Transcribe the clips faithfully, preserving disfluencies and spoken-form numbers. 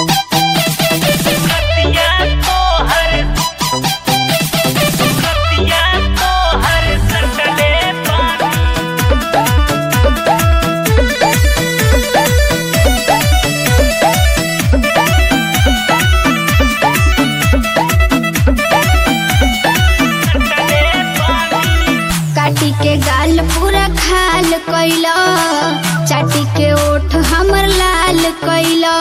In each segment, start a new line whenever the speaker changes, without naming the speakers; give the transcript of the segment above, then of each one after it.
काटी के गाल पूरा खाल कैला, चाटी के ओठ हमर लाल कैला।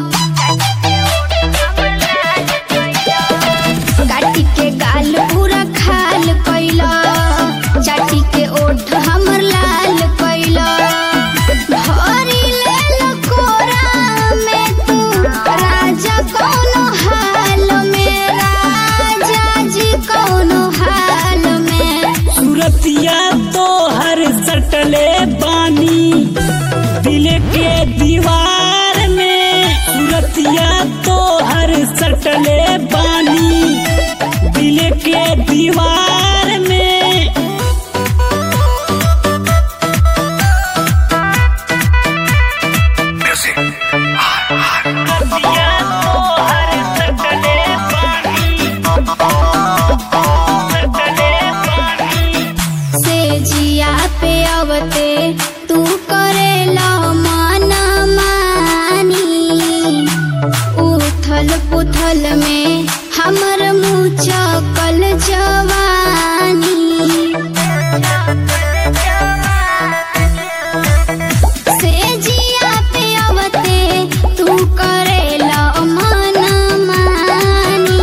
काटी के गाल पूरा खाल कैला, चाटी के ओठ हमर लाल कैला। भरी ले कोरा में तू राजा कौनो हाल में, राजा जी कौनो हाल में।
सूरतिया तो हर सटले बानी दिल के दीवार में, सूरतिया तो हर सटले बानी दिल के दीवार में। सूरतिया तो हर सटले बानी सटले बानी।
से जिया पे अवते तू करेला माना मानी, उथल पुथल में हमर मुँह चकल जवानी। से जिया पे अवते तू करेला माना मानी,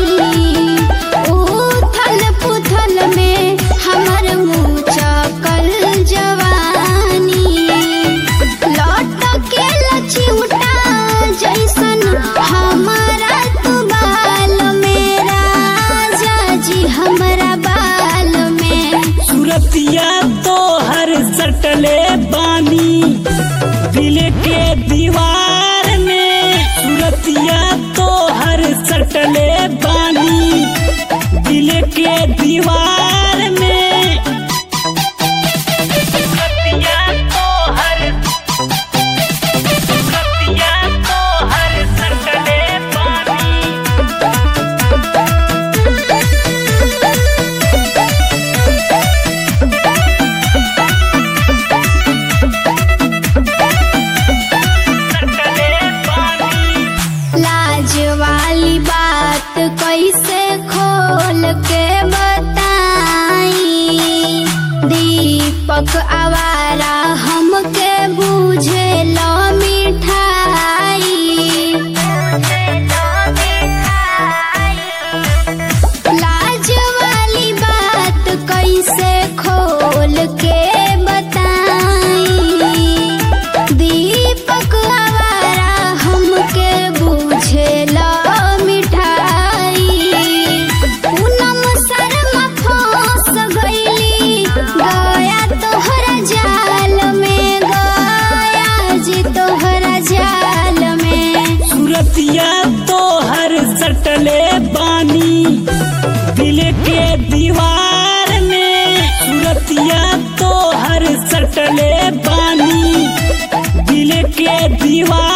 उथल पुथल में हमर मुँह चकल जवानी। लौट के लचिउटा जैसन हमारा तू बाल में, राजा जी हमरा बाल में।
सूरतिया तो हर सटले बानी दिल के दीवार में, सूरतिया तो हर सटले बानी दिल के दीवार में। सूरतिया तो हर सूरतिया तो हर सटले बानी।
लाज वाली बात कैसे खोल के बताई, दीपक आवारा हमके बूझे लो मिठाई। लाज वाली बात कैसे खोल के बताई, दीपक आवारा हमके बूझे लो मिठाई। पूनम शर्मा फंस गईली गया तोहरा जाल में, गया जी तोहरा जाल में।
सूरतिया तो हर सटले बानी दिल के दीवार में, सूरतिया तो हर सटले बानी दिल के दीवार